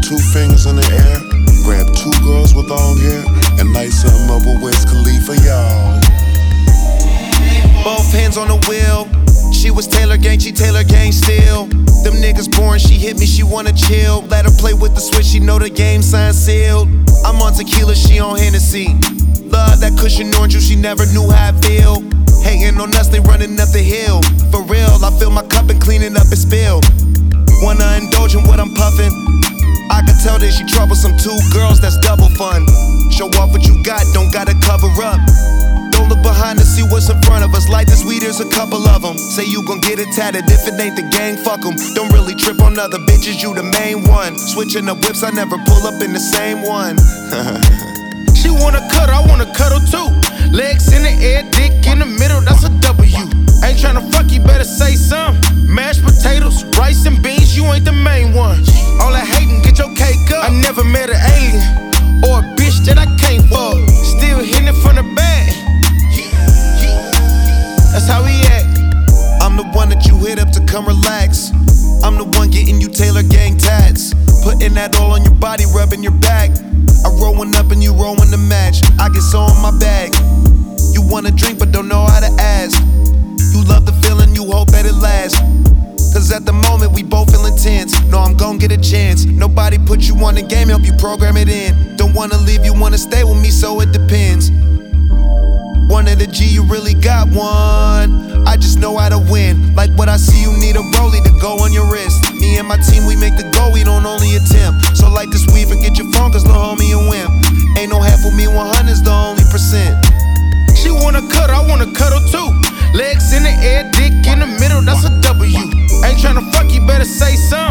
2 fingers in the air, grab 2 girls with long hair, and light something up with Wiz Khalifa, y'all. Both hands on the wheel. She was Taylor Gang, she Taylor Gang still. Them niggas boring, she hit me, she wanna chill. Let her play with the switch, she know the game sign sealed. I'm on tequila, she on Hennessy. Love that cushion orange juice, she never knew how I feel. Hating on us, they running up the hill. For real, I fill my cup and clean it up and spill. Wanna indulge in what I'm puffin'. I can tell that she troublesome. 2 girls, that's double fun. Show off what you got, don't gotta cover up. Don't look behind to see what's in front of us. Like this weed, there's a couple of them. Say you gon' get it tatted, if it ain't the gang, fuck them. Don't really trip on other bitches, you the main one. Switching up whips, I never pull up in the same one. She wanna cuddle, I wanna cuddle too. Legs in the air, dick in the middle, that's a W. Ain't tryna fuck, you better say something. Mashed potatoes, rice and beans, you ain't the main one. All that hating, get your cake up. I never met an alien or a bitch that I can't fuck. Still hitting it from the back. That's how we act. I'm the one that you hit up to come relax. I'm the one getting you Taylor Gang tats. Putting that all on your body, rubbing your back. I rollin' up and you rollin' the match. I get so in my bag. You wanna drink but don't know how to ask. You love the feeling, you hope that it lasts. Cause at the moment we both feel intense. No, I'm gon' get a chance. Nobody put you on the game, help you program it in. Don't wanna leave, you wanna stay with me, so it depends. One of the G, you really got one. I just know how to win. Like what I see, you need a rollie to go on your wrist. Me and my team, we make the goal, we don't only attempt. So like this weed, forget your phone, cause lil' homie a wimp. Ain't no half with me, 100's the only percent. She wanna cuddle, I wanna cuddle too. Legs in the air, dick in the middle, that's a W. Ain't tryna fuck, you better say something.